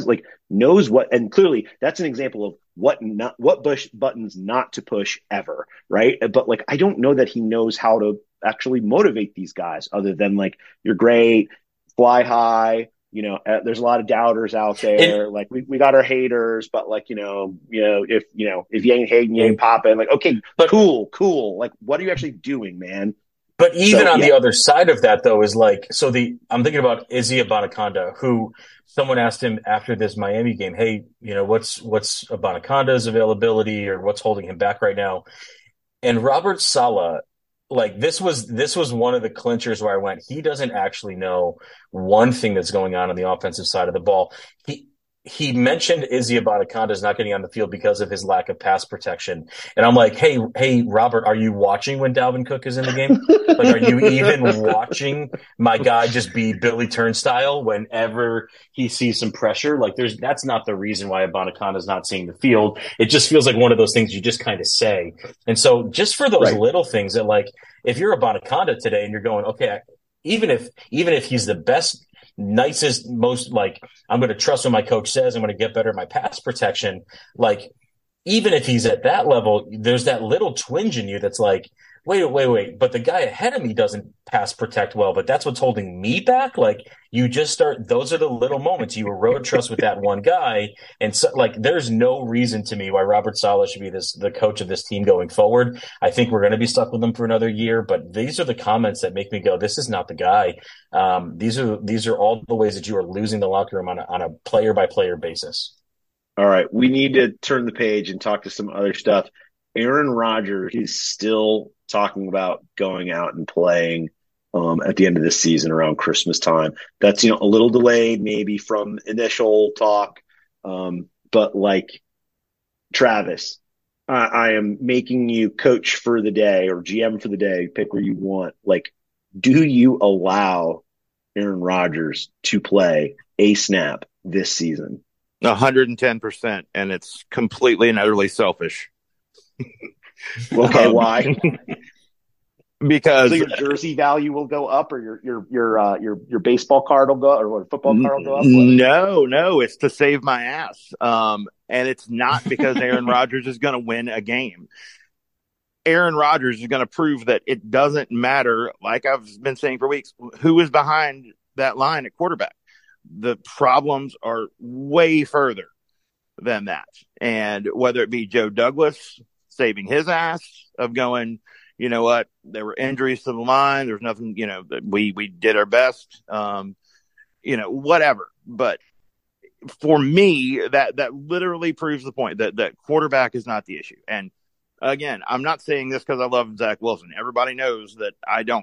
knows what, and clearly that's an example of what buttons not to push ever, right? But like, I don't know that he knows how to actually motivate these guys other than like, you're great, fly high, there's a lot of doubters out there. Like we got our haters, but like, if you ain't hating, you ain't popping, like, okay, but cool. Like, what are you actually doing, man? But even on the other side of that though, is like, I'm thinking about Izzy Abanikanda, who someone asked him after this Miami game, hey, what's Abanikanda's availability or what's holding him back right now? And Robert Saleh, like this was one of the clinchers where I went, he doesn't actually know one thing that's going on the offensive side of the ball. He mentioned Izzy Abanikanda is not getting on the field because of his lack of pass protection. And I'm like, hey, Robert, are you watching when Dalvin Cook is in the game? Like, are you even watching my guy just be Billy Turnstile whenever he sees some pressure? Like that's not the reason why Abanikanda is not seeing the field. It just feels like one of those things you just kind of say. And so just for those little things that like, if you're Abanikanda today and you're going, okay, even if he's the best, nicest, most like, I'm going to trust what my coach says, I'm going to get better at my pass protection. Like, even if he's at that level, there's that little twinge in you that's like, wait, but the guy ahead of me doesn't pass protect well, but that's what's holding me back. Like, you just start, those are the little moments you erode trust with that one guy. And so like, there's no reason to me why Robert Saleh should be the coach of this team going forward. I think we're going to be stuck with him for another year, but these are the comments that make me go, this is not the guy. These are all the ways that you are losing the locker room on a player by player basis. All right. We need to turn the page and talk to some other stuff. Aaron Rodgers is still talking about going out and playing at the end of this season around Christmas time. That's, a little delayed maybe from initial talk. But like, Travis, I am making you coach for the day or GM for the day, pick where you want. Like, do you allow Aaron Rodgers to play a snap this season? 110%. And it's completely and utterly selfish. Okay, why? Because so your jersey value will go up, or your baseball card will go up, or football card will go up? No, it's to save my ass. And it's not because Aaron Rodgers is going to win a game. Aaron Rodgers is going to prove that it doesn't matter, like I've been saying for weeks, who is behind that line at quarterback. The problems are way further than that. And whether it be Joe Douglas saving his ass of going, you know what, there were injuries to the line. There's nothing, we did our best, whatever. But for me, that literally proves the point that quarterback is not the issue. And again, I'm not saying this because I love Zach Wilson. Everybody knows that I don't.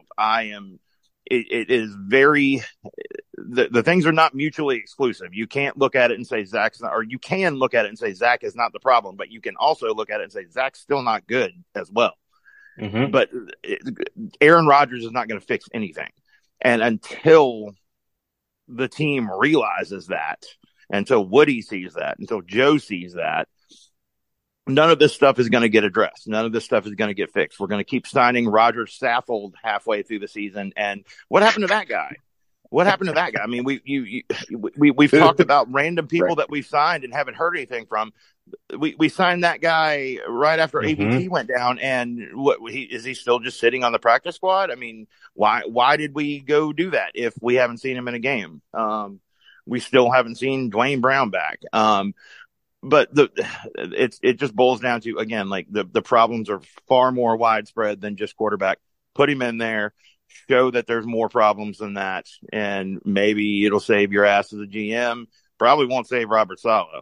It is very, the things are not mutually exclusive. You can't look at it and say Zach's not, or you can look at it and say Zach is not the problem, but you can also look at it and say Zach's still not good as well. Mm-hmm. But Aaron Rodgers is not going to fix anything. And until the team realizes that, until Woody sees that, until Joe sees that, none of this stuff is going to get addressed. None of this stuff is going to get fixed. We're going to keep signing Roger Saffold halfway through the season. And what happened to that guy? What happened to that guy? I mean, we've talked about random people that we've signed and haven't heard anything from. We signed that guy right after ABT went down, and is he still just sitting on the practice squad? I mean, why did we go do that if we haven't seen him in a game? We still haven't seen Dwayne Brown back. But it just boils down to, again, like the problems are far more widespread than just quarterback. Put him in there, show that there's more problems than that, and maybe it'll save your ass as a GM. Probably won't save Robert Saleh.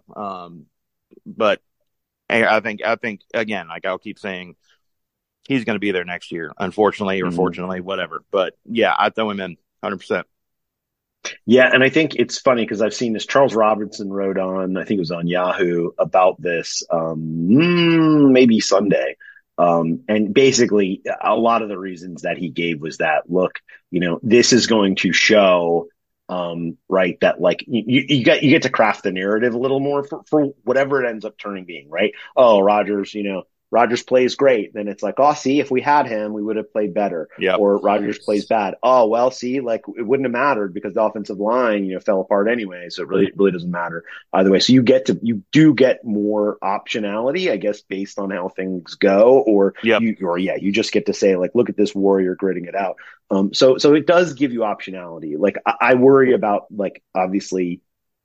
But I think again, like I'll keep saying, he's going to be there next year, unfortunately or fortunately, whatever. But yeah, I throw him in 100%. Yeah, and I think it's funny because I've seen this. Charles Robinson wrote on, I think it was on Yahoo, about this maybe Sunday. And basically, a lot of the reasons that he gave was that, look, this is going to show, right, that like you get to craft the narrative a little more for whatever it ends up turning being, right? Oh, Rodgers plays great. Then it's like, oh, see, if we had him, we would have played better. Yep. Or Rodgers plays bad. Oh, well, see, like it wouldn't have mattered because the offensive line, fell apart anyway. So it really doesn't matter either way. So you do get more optionality, I guess, based on how things go. Or you just get to say, like, look at this Warrior gritting it out. So it does give you optionality. Like I worry about, like, obviously,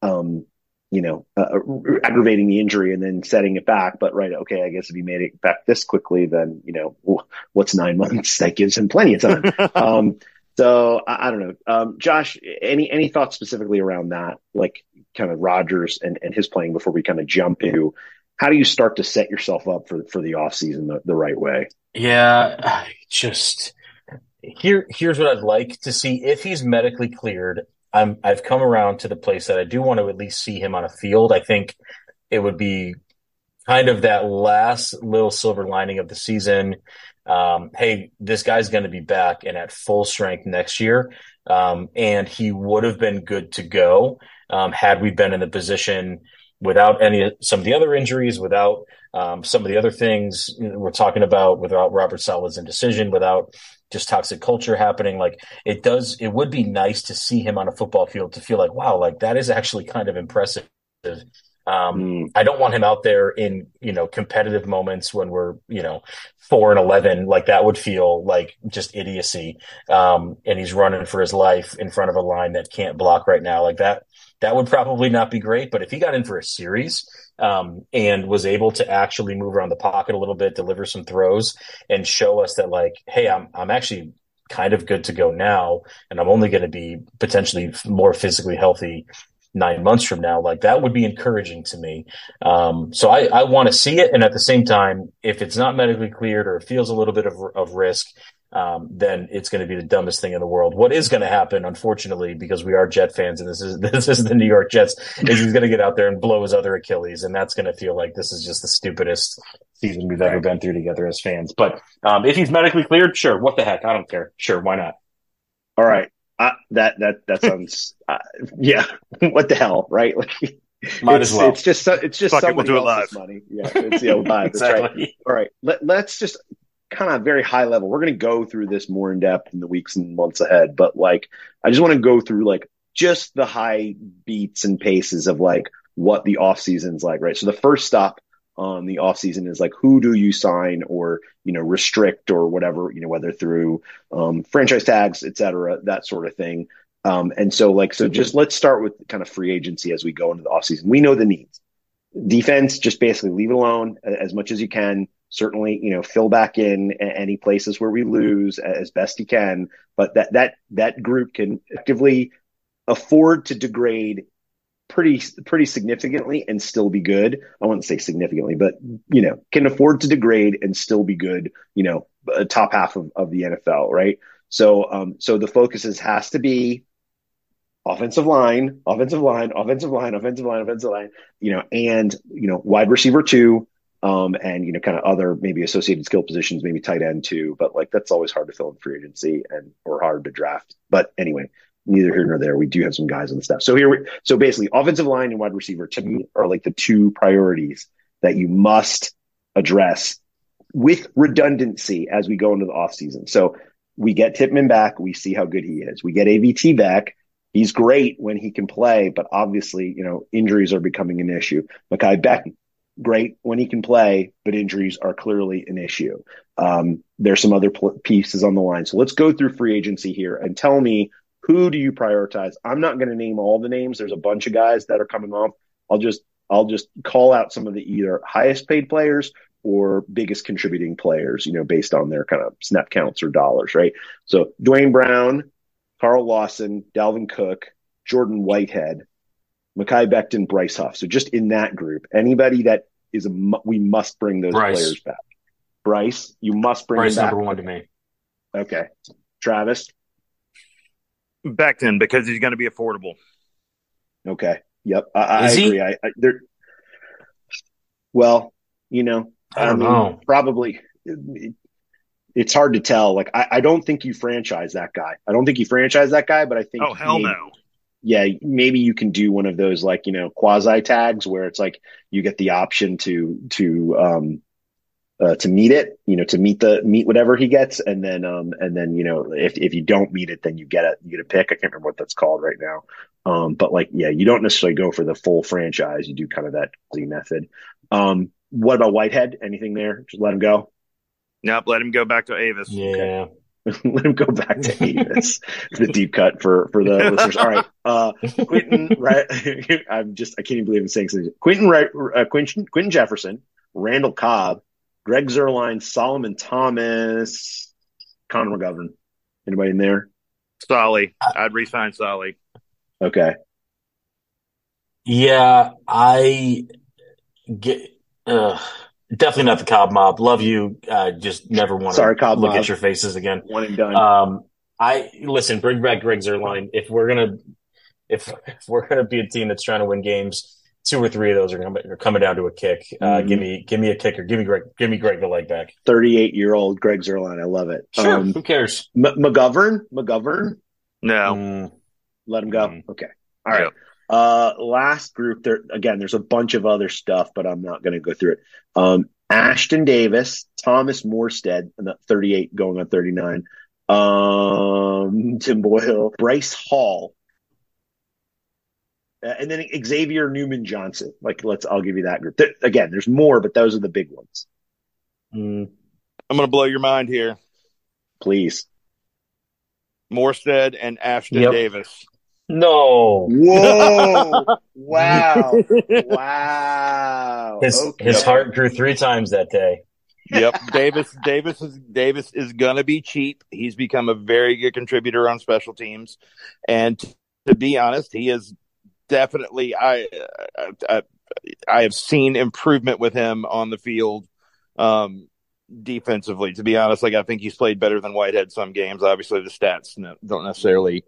aggravating the injury and then setting it back. But right, okay, I guess if he made it back this quickly, then what's 9 months? That gives him plenty of time. So I don't know. Josh, any thoughts specifically around that, like kind of Rodgers and his playing before we kind of jump into how do you start to set yourself up for the offseason the right way? Yeah, just here's what I'd like to see. If he's medically cleared, I've come around to the place that I do want to at least see him on a field. I think it would be kind of that last little silver lining of the season. Hey, this guy's going to be back and at full strength next year. And he would have been good to go had we been in the position without some of the other injuries, without some of the other things we're talking about, without Robert Saleh's indecision, without just toxic culture happening. Like it would be nice to see him on a football field to feel like, wow, like that is actually kind of impressive. I don't want him out there in, competitive moments when we're, 4-11, like that would feel like just idiocy. And he's running for his life in front of a line that can't block right now. Like that would probably not be great. But if he got in for a series, and was able to actually move around the pocket a little bit, deliver some throws and show us that like, hey, I'm actually kind of good to go now. And I'm only going to be potentially more physically healthy 9 months from now. Like that would be encouraging to me. So I want to see it. And at the same time, if it's not medically cleared or it feels a little bit of risk, then it's going to be the dumbest thing in the world. What is going to happen, unfortunately, because we are Jet fans and this is the New York Jets, is he's going to get out there and blow his other Achilles. And that's going to feel like this is just the stupidest season we've ever been through together as fans. But if he's medically cleared, sure. What the heck? I don't care. Sure. Why not? All right. That sounds, yeah. What the hell? Right. Like, might as well. It's just somebody else's money. Yeah. We'll buy it. That's exactly. Right. All right. Let's just kind of very high level. We're going to go through this more in depth in the weeks and months ahead, but like, I just want to go through like just the high beats and paces of like what the off season's like, right? So the first stop on the off season is like, who do you sign or, restrict or whatever, whether through, franchise tags, et cetera, that sort of thing. And so just let's start with kind of free agency as we go into the off season. We know the needs. Defense, just basically leave it alone as much as you can. Certainly, fill back in any places where we lose as best you can. But that group can effectively afford to degrade pretty significantly and still be good. I wouldn't say significantly, but can afford to degrade and still be good. Top half of the NFL, right? So the focus has to be offensive line, and wide receiver too. And kind of other maybe associated skill positions, maybe tight end too, but like that's always hard to fill in free agency or hard to draft. But anyway, neither here nor there. We do have some guys on the staff. So basically, offensive line and wide receiver to me are like the two priorities that you must address with redundancy as we go into the offseason. So we get Tippmann back, we see how good he is. We get AVT back. He's great when he can play, but obviously, injuries are becoming an issue. Mekhi Becton, great when he can play, but injuries are clearly an issue. There's some other pieces on the line. So let's go through free agency here and tell me, who do you prioritize? I'm not going to name all the names. There's a bunch of guys that are coming off. I'll just call out some of the either highest paid players or biggest contributing players, based on their kind of snap counts or dollars, right? So Dwayne Brown, Carl Lawson, Dalvin Cook, Jordan Whitehead, Mekhi Becton, Bryce Huff. So just in that group, anybody that is we must bring those players back. Bryce, you must bring him back. Number one to me. Okay. Travis? Becton, because he's going to be affordable. Okay. Yep. I agree. I don't know. Probably it's hard to tell. Like, I don't think you franchise that guy. But I think hell no. Yeah, maybe you can do one of those, like, quasi tags where it's like you get the option to meet it, to meet whatever he gets, and then if you don't meet it, then you get a pick. I can't remember what that's called right now. But like, yeah, you don't necessarily go for the full franchise. You do kind of that Z method. What about Whitehead? Anything there? Just let him go. Nope, let him go back to Avis. Yeah. Okay. Let him go back to Avis. The deep cut for the listeners. All right. Quentin, right? I can't even believe I'm saying something. Quentin Jefferson, Randall Cobb, Greg Zuerlein, Solomon Thomas, Connor McGovern. Anybody in there? Solly. I'd re-sign Solly. Okay. Yeah, I get definitely not the Cobb mob. Love you. Just never want to look mob. at your faces again. One and done. Listen, bring back Greg Zuerlein. If we're gonna be a team that's trying to win games, 2 or 3 of those are coming down to a kick. Give me a kicker. Give me Greg the leg back. 38-year-old Greg Zuerlein. I love it. Sure. Who cares? McGovern. No. Let him go. Okay. All right. Yep. Last group there's a bunch of other stuff, but I'm not going to go through it. Ashton Davis, Thomas Morstead, 38 going on 39. Tim Boyle, Bryce Hall, and then Xavier Newman Johnson. I'll give you that group. Again, there's more, but those are the big ones. I'm going to blow your mind here. Please. Morstead and Ashton Davis. No. Whoa. Wow. His heart grew 3 times that day. Yep. Davis is gonna be cheap. He's become a very good contributor on special teams. And to be honest, he is definitely I have seen improvement with him on the field defensively. To be honest, I think he's played better than Whitehead some games. Obviously the stats don't necessarily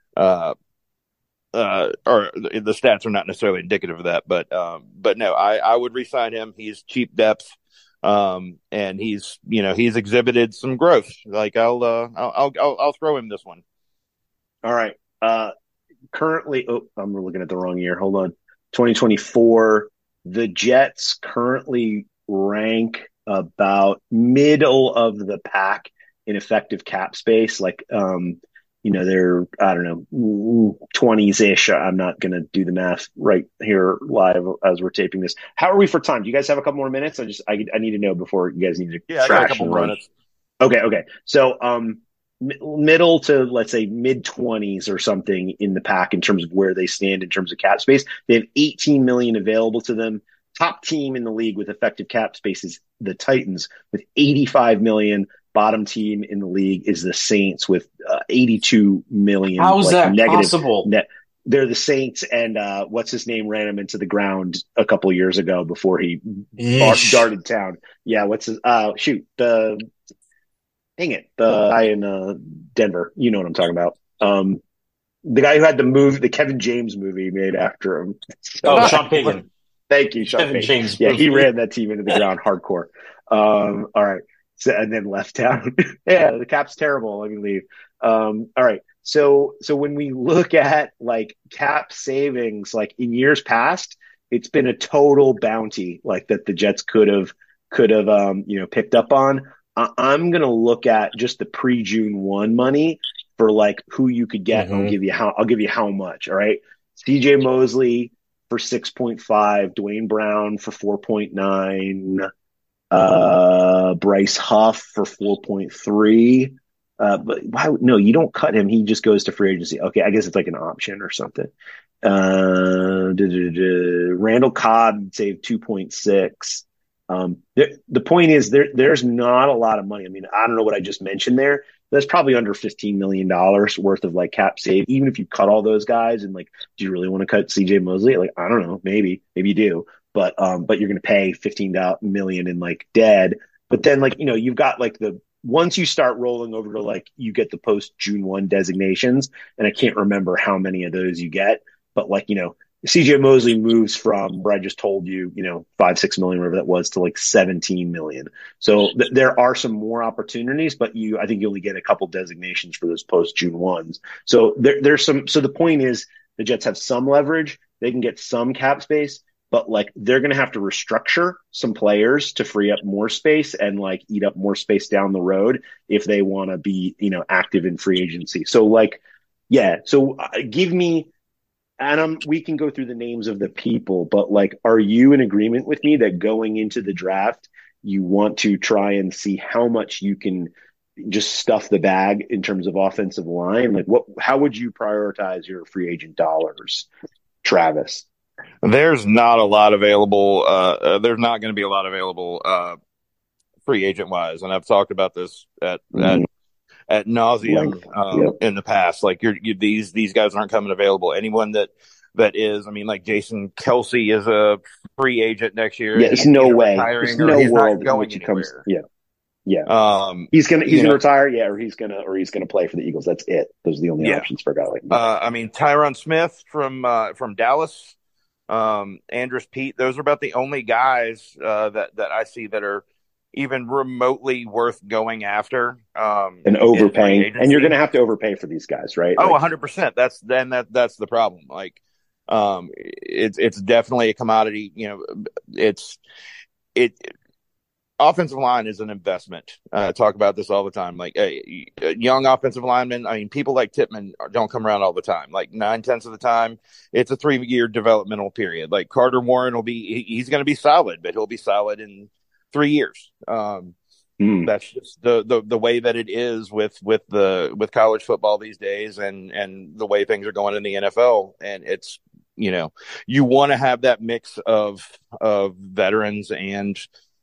or the stats are not necessarily indicative of that, but no, I would re-sign him. He's cheap depth, and he's exhibited some growth. I'll throw him this one. All right. Currently, I'm looking at the wrong year. Hold on. 2024. The Jets currently rank about middle of the pack in effective cap space. They're, I don't know, 20s-ish. I'm not going to do the math right here live as we're taping this. How are we for time? Do you guys have a couple more minutes? I need to know before you guys need to I got a couple more minutes. Okay. So, middle to, let's say, mid-20s or something in the pack in terms of where they stand in terms of cap space. They have $18 million available to them. Top team in the league with effective cap space is the Titans with $85 million. Bottom team in the league is the Saints with $82 million. How is that possible? Net. They're the Saints, and what's his name ran him into the ground a couple years ago before he darted town. Yeah, what's his? The guy in Denver. You know what I'm talking about. The guy who had the Kevin James movie made after him. Sean Payton. Thank you, Sean Payton. James yeah, he ran that team into the ground hardcore. All right. So, and then left town. Yeah, the cap's terrible. Let me leave. All right. So when we look at cap savings, in years past, it's been a total bounty that the Jets could have picked up on. I'm gonna look at just the pre-June 1 money for who you could get. And I'll give you how much. All right. CJ Mosley for 6.5, Dwayne Brown for 4.9. Bryce Huff for 4.3. But why? No, you don't cut him. He just goes to free agency. Okay, I guess it's an option or something. Randall Cobb saved 2.6. The point is there's not a lot of money. I mean, I don't know what I just mentioned there. That's probably under $15 million worth of cap save. Even if you cut all those guys and do you really want to cut CJ Mosley? I don't know. Maybe you do. But you're going to pay $15 million in dead. But then you've got once you start rolling over to you get the post June 1 designations, and I can't remember how many of those you get, but CJ Mosley moves from where I just told you, 5-6 million, whatever that was, to like 17 million. So there are some more opportunities, but I think you only get a couple designations for those post June ones. So there's some. So the point is, the Jets have some leverage. They can get some cap space, but like they're going to have to restructure some players to free up more space and like eat up more space down the road if they want to be, active in free agency. So like, yeah. So give me. Adam, we can go through the names of the people, but like, are you in agreement with me that going into the draft, you want to try and see how much you can just stuff the bag in terms of offensive line? Like, how would you prioritize your free agent dollars, Travis? There's not a lot available. There's not going to be a lot available free agent wise, and I've talked about this at nauseum in the past. Like these guys aren't coming available. Anyone that is, I mean, like Jason Kelsey is a free agent next year. Yeah, there's no way. There's no world in which he comes. Yeah. Yeah. He's gonna retire. Yeah. Or he's gonna play for the Eagles. That's it. Those are the only options for a guy like me. I mean, Tyron Smith from Dallas, Andrus Peat. Those are about the only guys that I see that are even remotely worth going after, and overpaying. And you're going to have to overpay for these guys, right? Oh, 100%. That's the problem. Like, it's definitely a commodity. Offensive line is an investment. I talk about this all the time. Like a young offensive lineman. I mean, people like Tippmann don't come around all the time. Like 9/10 of the time, it's a 3-year developmental period. Like Carter Warren he's going to be solid, but he'll be solid in 3 years. That's just the way that it is with college football these days, and the way things are going in the NFL. And it's, you want to have that mix of veterans and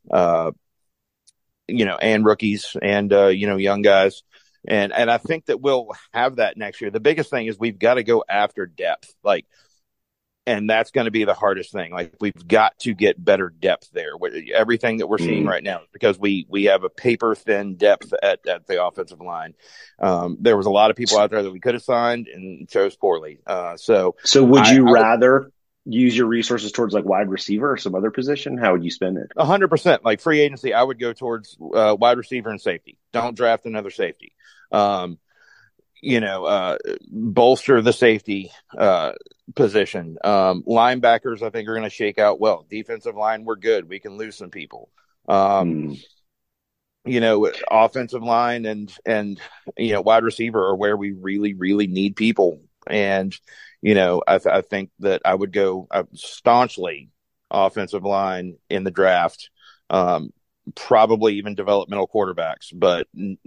and rookies and young guys. And I think that we'll have that next year. The biggest thing is we've got to go after depth. And that's going to be the hardest thing. Like, we've got to get better depth there. Everything that we're seeing right now, because we have a paper thin depth at the offensive line. There was a lot of people out there that we could have signed and chose poorly. So would you rather use your resources towards like wide receiver or some other position? How would you spend it? 100%. Like free agency, I would go towards wide receiver and safety. Don't draft another safety. Bolster the safety position. Linebackers, I think, are going to shake out well. Defensive line, we're good. We can lose some people. Offensive line and wide receiver are where we really, really need people. And, I think that I would go staunchly offensive line in the draft. Probably even developmental quarterbacks, but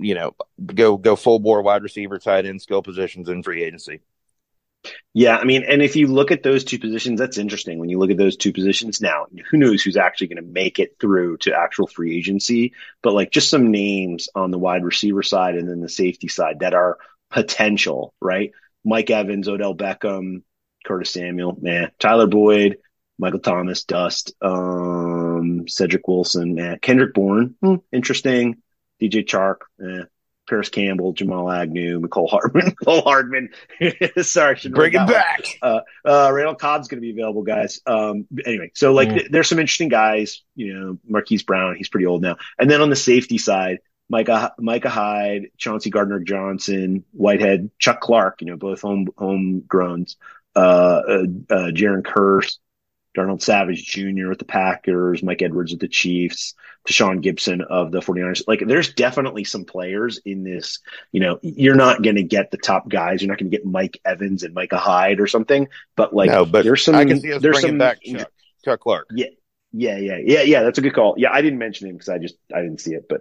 go full bore wide receiver, tight end, skill positions in free agency. Yeah, I mean, and if you look at those two positions, that's interesting. When you look at those two positions now, who knows who's actually going to make it through to actual free agency? But like, just some names on the wide receiver side and then the safety side that are potential, right? Mike Evans, Odell Beckham, Curtis Samuel, Tyler Boyd, Michael Thomas, Dust, Cedric Wilson, Kendrick Bourne, interesting. DJ Chark, Paris Campbell, Jamal Agnew, Mecole Hardman. Sorry, bring it back. Randall Cobb's going to be available, guys. Anyway, so like there's some interesting guys. Marquise Brown, he's pretty old now. And then on the safety side, Micah Hyde, Chauncey Gardner-Johnson, Whitehead, Chuck Clark. Both homegrowns. Jaron Kearse, Darnold Savage Jr. with the Packers, Mike Edwards with the Chiefs, Deshaun Gibson of the 49ers. Like, there's definitely some players in this. You're not going to get the top guys. You're not going to get Mike Evans and Micah Hyde or something. But there's some. I can see us bringing back Chuck Clark. Yeah. That's a good call. Yeah, I didn't mention him because I didn't see it. But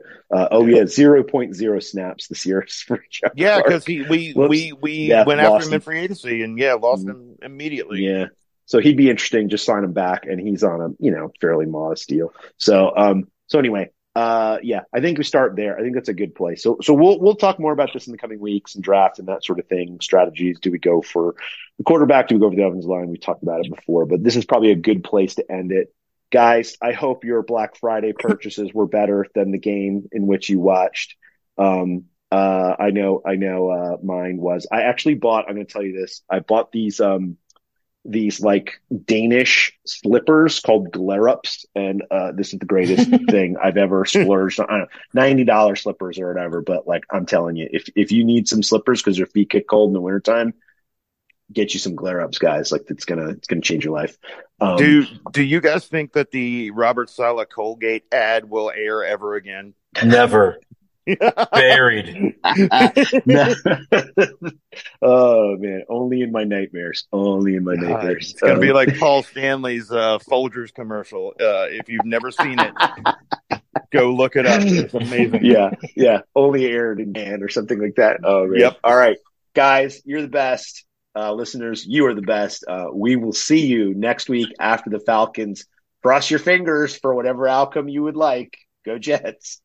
0.0 snaps this year for Chuck. Yeah, because we went after him in free agency and lost him immediately. Yeah. So he'd be interesting. Just sign him back, and he's on a fairly modest deal. So anyway, I think we start there. I think that's a good place. So we'll talk more about this in the coming weeks and draft and that sort of thing. Strategies. Do we go for the quarterback? Do we go for the offensive line? We talked about it before, but this is probably a good place to end it, guys. I hope your Black Friday purchases were better than the game in which you watched. I know. Mine was. I actually bought. I'm going to tell you this. I bought these. these like Danish slippers called Glerups, and this is the greatest thing I've ever splurged on. $90 slippers or whatever, but like I'm telling you, if you need some slippers because your feet get cold in the wintertime, get you some Glerups, guys. Like it's gonna change your life. Do you guys think that the Robert Saleh Colgate ad will air ever again? Never. Buried. Oh man, only in my nightmares. Only in my nightmares. It's gonna be like Paul Stanley's Folgers commercial. If you've never seen it, go look it up. It's amazing. Yeah. Only aired in Dan or something like that. Oh man. Yep. All right, guys, you're the best. Listeners, you are the best. We will see you next week after the Falcons. Cross your fingers for whatever outcome you would like. Go Jets.